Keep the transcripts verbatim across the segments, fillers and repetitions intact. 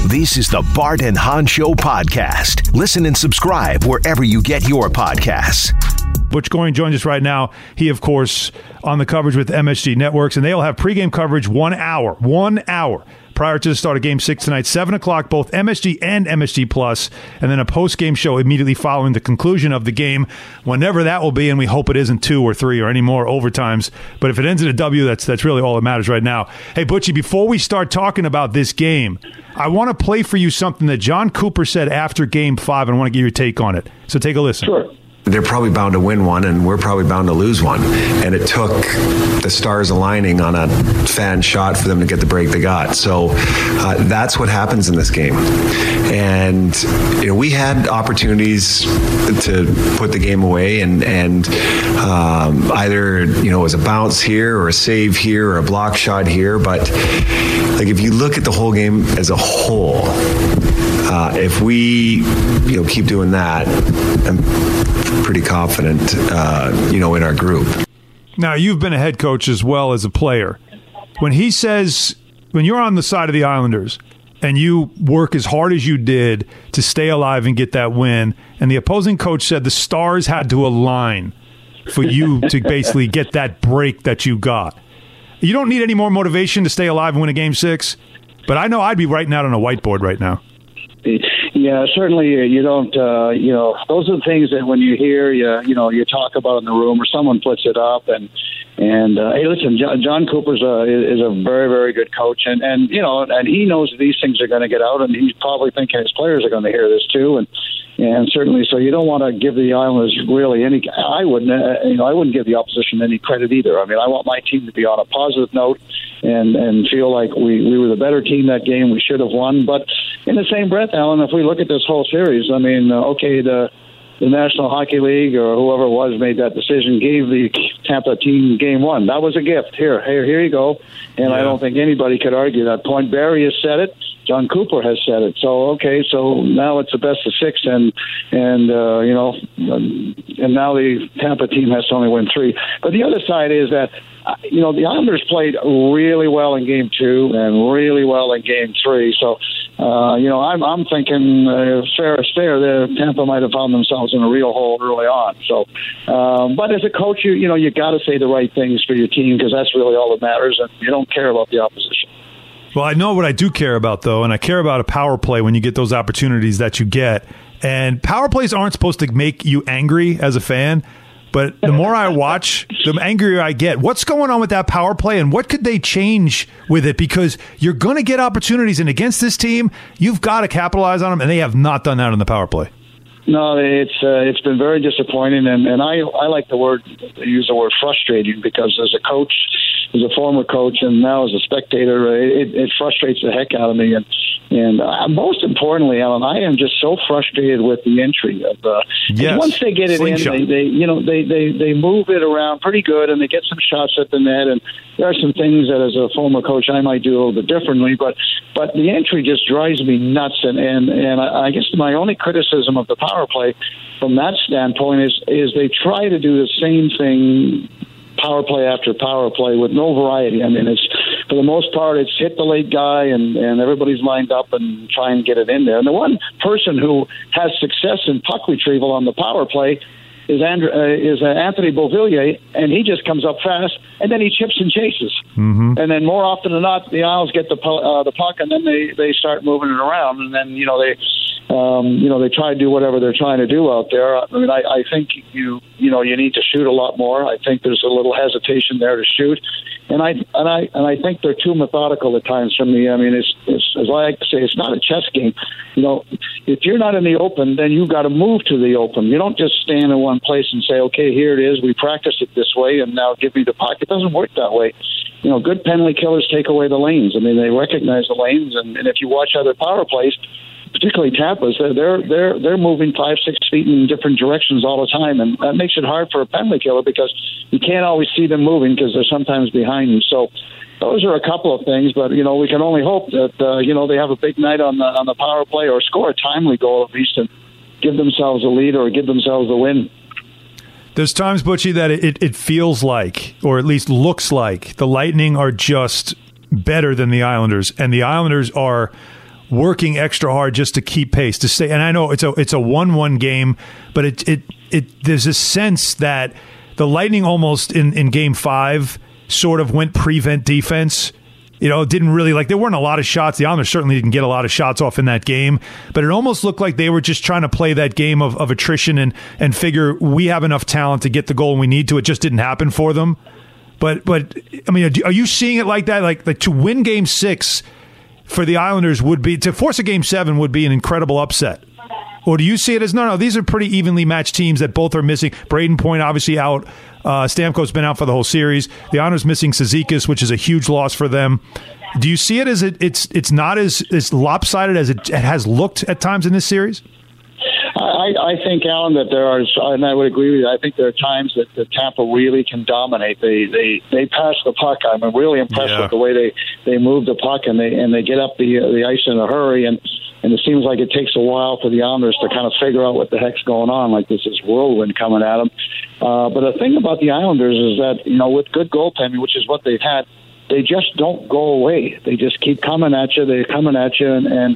This is the Bart and Hahn Show podcast. Listen and subscribe wherever you get your podcasts. Butch Goring joins us right now. He, of course, on the coverage with M S G Networks, and they'll have pregame coverage one hour, one hour prior to the start of Game six tonight, seven o'clock, both M S G and M S G Plus, and then a post-game show immediately following the conclusion of the game, whenever that will be, and we hope it isn't two or three or any more overtimes. But if it ends in a W, that's that's really all that matters right now. Hey, Butchie, before we start talking about this game, I want to play for you something that John Cooper said after Game five, and I want to get your take on it. So take a listen. Sure. They're probably bound to win one, and we're probably bound to lose one. And it took the stars aligning on a fan shot for them to get the break they got. So uh, that's what happens in this game. And you know, we had opportunities to put the game away, and and um, either you know it was a bounce here or a save here or a block shot here. But like if you look at the whole game as a whole, uh, if we you know keep doing that, I'm pretty confident, uh, you know, in our group. Now, you've been a head coach as well as a player. When he says, when you're on the side of the Islanders and you work as hard as you did to stay alive and get that win, and the opposing coach said the stars had to align for you to basically get that break that you got. You don't need any more motivation to stay alive and win a game six, but I know I'd be writing out on a whiteboard right now. Yeah, certainly you don't, uh, you know, those are the things that when you hear, you, you know, you talk about in the room or someone puts it up. And, and uh, hey, listen, John, John Cooper's a, is a very, very good coach. And, and, you know, and he knows these things are going to get out, and he's probably thinking his players are going to hear this too. And, and certainly, so you don't want to give the Islanders really any, I wouldn't, uh, you know, I wouldn't give the opposition any credit either. I mean, I want my team to be on a positive note and, and feel like we, we were the better team that game. We should have won. But in the same breath, Alan, if we look at this whole series, I mean, uh, okay, the the National Hockey League or whoever it was made that decision, gave the Tampa team game one. That was a gift. Here, here, here you go. And yeah. I don't think anybody could argue that point. Barry has said it. John Cooper has said it. So, okay, so now it's the best of six, and, and uh, you know, and now the Tampa team has to only win three. But the other side is that, uh, you know, the Islanders played really well in game two and really well in game three. So, uh, you know, I'm, I'm thinking uh, fair is fair. The Tampa might have found themselves in a real hole early on. So, um, but as a coach, you, you know, you got to say the right things for your team, because that's really all that matters, and you don't care about the opposition. Well, I know what I do care about, though, and I care about a power play when you get those opportunities that you get. And power plays aren't supposed to make you angry as a fan, but the more I watch, the angrier I get. What's going on with that power play, and what could they change with it? Because you're going to get opportunities, and against this team, you've got to capitalize on them, and they have not done that on the power play. No, it's uh, it's been very disappointing, and, and I I like the word use the word frustrating, because as a coach, as a former coach, and now as a spectator, it, it frustrates the heck out of me. And and uh, most importantly, Alan, I am just so frustrated with the entry of. Uh, yes. Once they get it Slingshot. in, they, they you know they, they they move it around pretty good, and they get some shots at the net. And there are some things that, as a former coach, I might do a little bit differently. But but the entry just drives me nuts. And and and I, I guess my only criticism of the power play from that standpoint is is they try to do the same thing power play after power play with no variety. I mean, it's for the most part, it's hit the late guy, and, and everybody's lined up and try and get it in there. And the one person who has success in puck retrieval on the power play is Andrew, uh, is uh, Anthony Beauvillier, and he just comes up fast, and then he chips and chases. Mm-hmm. And then more often than not, the Isles get the uh, the puck, and then they, they start moving it around, and then you know they um, you know they try to do whatever they're trying to do out there. I mean, I, I think you you know you need to shoot a lot more. I think there's a little hesitation there to shoot, and I and I and I think they're too methodical at times from me. I mean, it's, it's as I like to say, it's not a chess game. You know, if you're not in the open, then you've got to move to the open. You don't just stand in one place and say, okay, here it is, we practice it this way, and now give me the puck. It doesn't work that way. You know, good penalty killers take away the lanes. I mean, they recognize the lanes, and, and if you watch other power plays, particularly Tampa's, they're, they're they're they're moving five, six feet in different directions all the time, and that makes it hard for a penalty killer because you can't always see them moving because they're sometimes behind you. So those are a couple of things, but you know we can only hope that uh, you know they have a big night on the on the power play, or score a timely goal at least, and give themselves a lead or give themselves a win. There's times, Butchie, that it, it feels like, or at least looks like, the Lightning are just better than the Islanders, and the Islanders are working extra hard just to keep pace, to stay. And I know it's a it's a one one game, but it it it there's a sense that the Lightning almost in, in game five sort of went prevent defense. You know, didn't really like, there weren't a lot of shots. The Islanders certainly didn't get a lot of shots off in that game, but it almost looked like they were just trying to play that game of, of attrition and, and figure we have enough talent to get the goal when we need to. It just didn't happen for them. But, but I mean, are you seeing it like that? Like, like to win game six for the Islanders would be, to force a game seven would be an incredible upset. Or do you see it as, no, no, these are pretty evenly matched teams that both are missing? Braden Point obviously out. Uh, Stamkos's been out for the whole series. The Islanders missing Cizikas, which is a huge loss for them. Do you see it as it, it's it's not as, as lopsided as it, it has looked at times in this series? I, I think, Alan, that there are, and I would agree with you, I think there are times that, that Tampa really can dominate. They they, they pass the puck. I'm really impressed yeah. with the way they, they move the puck, and they and they get up the the ice in a hurry, and, and it seems like it takes a while for the Islanders to kind of figure out what the heck's going on, like this is whirlwind coming at them. Uh, but the thing about the Islanders is that, you know, with good goaltending, which is what they've had, they just don't go away. They just keep coming at you. They're coming at you, and, and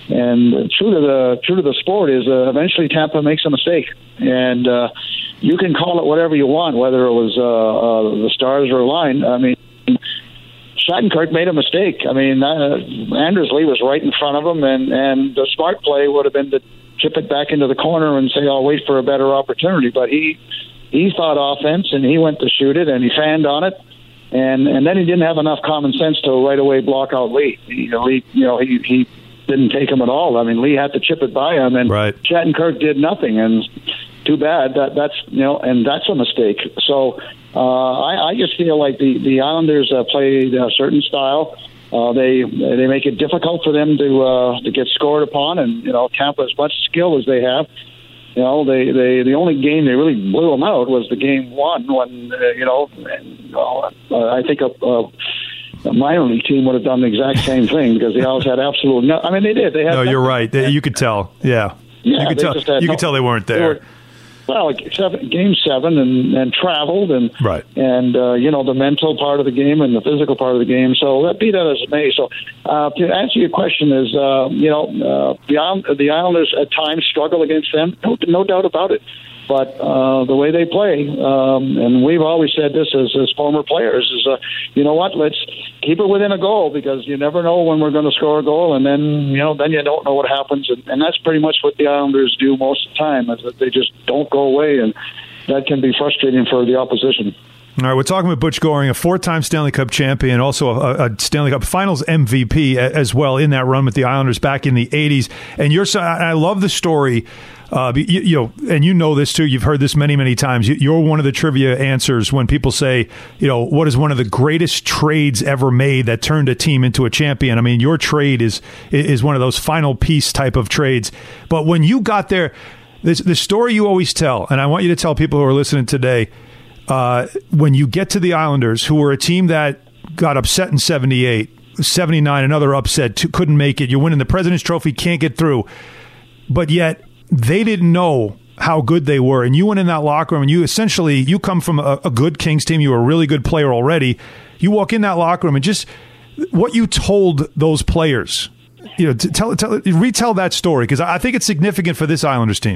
And true to the true to the sport is uh, eventually Tampa makes a mistake, and uh, you can call it whatever you want, whether it was uh, uh, the Stars or a line. I mean, Shattenkirk made a mistake. I mean, uh, Anders Lee was right in front of him, and, and the smart play would have been to chip it back into the corner and say, "I'll wait for a better opportunity." But he he thought offense, and he went to shoot it, and he fanned on it. And and then he didn't have enough common sense to right away block out Lee. You know, Lee, you know, he he. didn't take him at all. I mean, Lee had to chip it by him, and right. Shattenkirk did nothing. And too bad that that's you know, and that's a mistake. So uh, I, I just feel like the the Islanders uh, play a certain style. Uh, they they make it difficult for them to uh, to get scored upon, and you know, Tampa, as much skill as they have. You know, they, they the only game they really blew them out was the game one when uh, you know, and, uh, I think a. a A minor league team would have done the exact same thing because they always had absolute no. I mean, they did. They had. No, you're right. They, you could tell. Yeah, yeah. You could they tell. Just had you no, could tell they weren't there. They were, well, like seven, game seven, and, and traveled, and right, and uh, you know, the mental part of the game and the physical part of the game. So that be that as it may. So uh, to answer your question is, uh, you know, uh, the the Islanders at times struggle against them. No, no doubt about it. But uh, the way they play, um, and we've always said this as, as former players, is, uh, you know what, let's keep it within a goal because you never know when we're going to score a goal, and then, you know, then you don't know what happens. And, and that's pretty much what the Islanders do most of the time, is that they just don't go away, and that can be frustrating for the opposition. All right, we're talking with Butch Goring, a four-time Stanley Cup champion, also a, a Stanley Cup Finals M V P as well in that run with the Islanders back in the eighties. And you're, I love the story. Uh, you, you know, and you know this too. You've heard this many, many times. You're one of the trivia answers when people say, you know, what is one of the greatest trades ever made that turned a team into a champion? I mean, your trade is is one of those final piece type of trades. But when you got there, this the story you always tell, and I want you to tell people who are listening today. Uh, when you get to the Islanders, who were a team that got upset in seventy-eight, seventy-nine, another upset, to, couldn't make it. You're winning the President's Trophy, can't get through. But yet, they didn't know how good they were. And you went in that locker room, and you essentially, you come from a, a good Kings team. You were a really good player already. You walk in that locker room, and just what you told those players, you know, to tell, tell, retell that story, because I think it's significant for this Islanders team.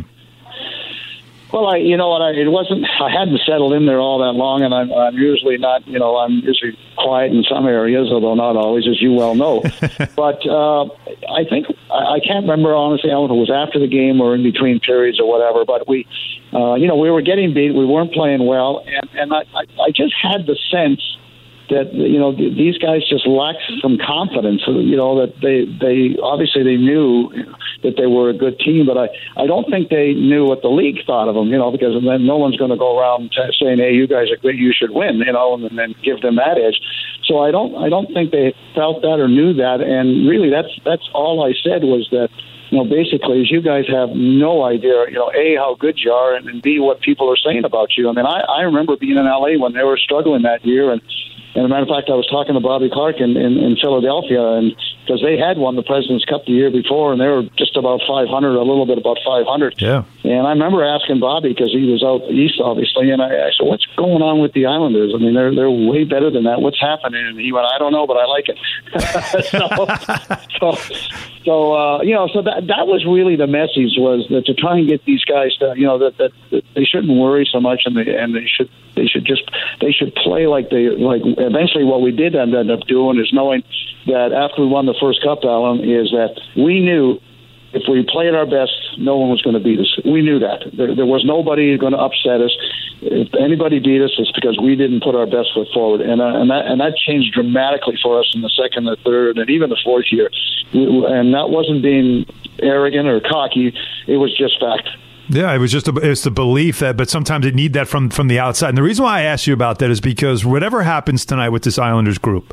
Well, I, you know what, I, it wasn't, I hadn't settled in there all that long, and I'm, I'm usually not, you know, I'm usually quiet in some areas, although not always, as you well know. But uh, I think, I, I can't remember, honestly, Alan, if it was after the game or in between periods or whatever, but we, uh, you know, we were getting beat, we weren't playing well, and, and I, I just had the sense that, you know, these guys just lacked some confidence, you know, that they, they obviously they knew that they were a good team, but I, I don't think they knew what the league thought of them, you know, because then no one's going to go around saying, hey, you guys are great, you should win, you know, and then give them that edge. So I don't, I don't think they felt that or knew that, and really that's, that's all I said was that, you know, basically, is you guys have no idea, you know, A, how good you are, and, and B, what people are saying about you. I mean, I, I remember being in L A when they were struggling that year, and And as a matter of fact, I was talking to Bobby Clark in, in, in Philadelphia, and because they had won the President's Cup the year before, and they were just about five hundred, a little bit about five hundred. Yeah. And I remember asking Bobby, because he was out east, obviously, and I, I said, what's going on with the Islanders? I mean, they're they're way better than that. What's happening? And he went, I don't know, but I like it. so, so, so uh, you know, so that that was really the message, was that to try and get these guys to, you know, that, that, that they shouldn't worry so much, and they and they should they should just they should play like they like. Eventually, what we did end up doing is knowing that after we won the first cup, Alan, is that we knew if we played our best, no one was going to beat us. We knew that. There, there was nobody going to upset us. If anybody beat us, it's because we didn't put our best foot forward. And, uh, and, that, and that changed dramatically for us in the second, the third, and even the fourth year. And that wasn't being arrogant or cocky. It was just fact. Yeah, it was just a, it's the belief that, but sometimes they need that from, from the outside. And the reason why I asked you about that is because whatever happens tonight with this Islanders group,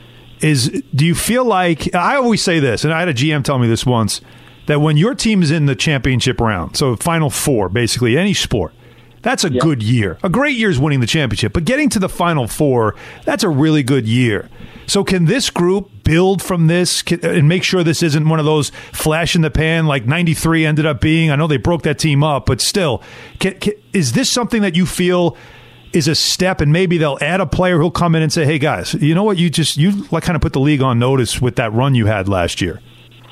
is do you feel like, I always say this, and I had a G M tell me this once, that when your team is in the championship round, so Final Four, basically, any sport, that's a yep. good year. A great year is winning the championship, but getting to the Final Four, that's a really good year. So can this group build from this and make sure this isn't one of those flash in the pan like ninety-three ended up being? I know they broke that team up, but still, can, can, is this something that you feel is a step, and maybe they'll add a player who'll come in and say, hey, guys, you know what, you just you like kind of put the league on notice with that run you had last year?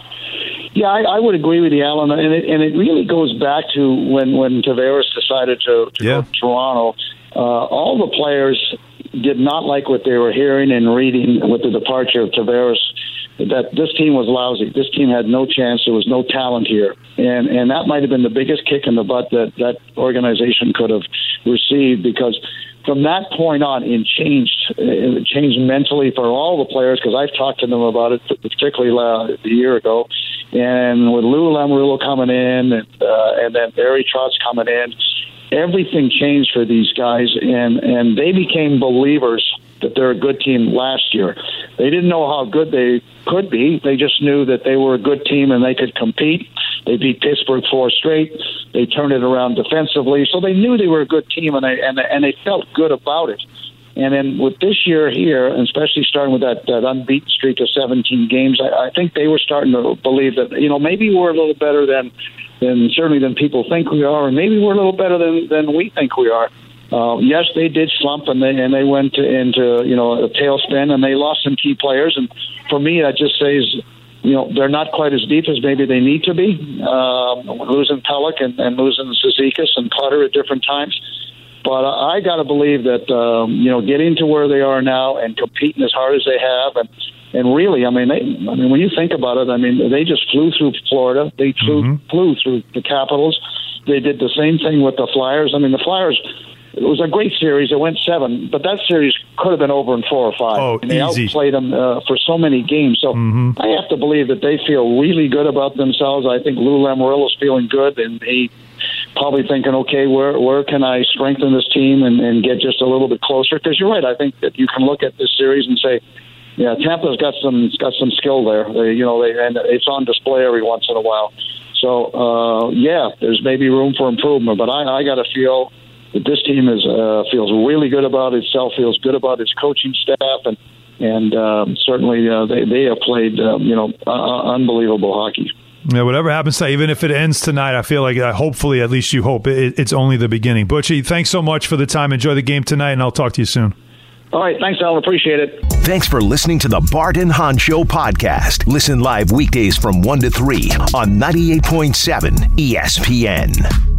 Yeah, I, I would agree with you, Alan, and it, and it really goes back to when, when Tavares decided to, to yeah. go to Toronto. Uh, all the players did not like what they were hearing and reading with the departure of Tavares, that this team was lousy. This team had no chance. There was no talent here. And and that might have been the biggest kick in the butt that that organization could have received, because from that point on, it changed. It changed mentally for all the players, because I've talked to them about it, particularly uh, a year ago. And with Lou Lamoriello coming in, and, uh, and then Barry Trotz coming in, everything changed for these guys, and, and they became believers that they're a good team last year. They didn't know how good they could be. They just knew that they were a good team and they could compete. They beat Pittsburgh four straight. They turned it around defensively. So they knew they were a good team, and they, and, and they felt good about it. And then with this year here, and especially starting with that, that unbeaten streak of seventeen games, I, I think they were starting to believe that, you know, maybe we're a little better than, than certainly than people think we are, and maybe we're a little better than, than we think we are. Uh, yes, they did slump, and they and they went to, into you know a tailspin, and they lost some key players. And for me, that just says, you know, they're not quite as deep as maybe they need to be. Um, losing Pelech and, and losing Cizikas and Clutter at different times. But I got to believe that, um, you know, getting to where they are now and competing as hard as they have, and, and really, I mean, they, I mean, when you think about it, I mean, they just flew through Florida. They flew, mm-hmm. flew through the Capitals. They did the same thing with the Flyers. I mean, the Flyers, it was a great series. It went seven, but that series could have been over in four or five. Oh, and they easy. outplayed them uh, for so many games. So mm-hmm. I have to believe that they feel really good about themselves. I think Lou Lamoriello's feeling good, and he probably thinking, okay, where where can I strengthen this team and, and get just a little bit closer? Because you're right, I think that you can look at this series and say, yeah, Tampa's got some got some skill there. They, you know, they, and it's on display every once in a while. So uh, yeah, there's maybe room for improvement, but I, I got to feel that this team is uh, feels really good about itself, feels good about its coaching staff, and and um, certainly uh, they they have played um, you know uh, unbelievable hockey. Yeah, whatever happens tonight, even if it ends tonight, I feel like uh, hopefully, at least you hope, it, it's only the beginning. Butchie, thanks so much for the time. Enjoy the game tonight, and I'll talk to you soon. All right. Thanks, Alan. Appreciate it. Thanks for listening to the Bart and Hahn Show podcast. Listen live weekdays from one to three on ninety-eight point seven E S P N.